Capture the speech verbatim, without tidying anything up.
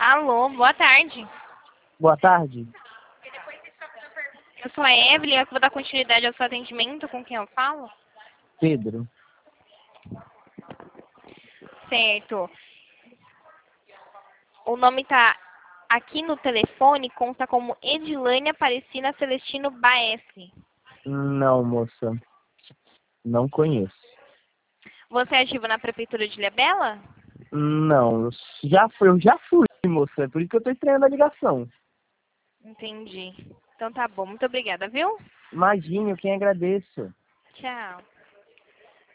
Alô, boa tarde. Boa tarde. Eu sou a Evelyn, eu vou dar continuidade ao seu atendimento. Com quem eu falo? Pedro. Certo. O nome tá aqui no telefone, conta como Edilane Aparecida Celestino Baesse. Não, moça. Não conheço. Você é ativo na Prefeitura de Ilhabela? Não, eu já fui, eu já fui, moça. É por isso que eu tô estranhando a ligação. Entendi. Então tá bom, muito obrigada, viu? Imagine, eu quem agradeço. Tchau.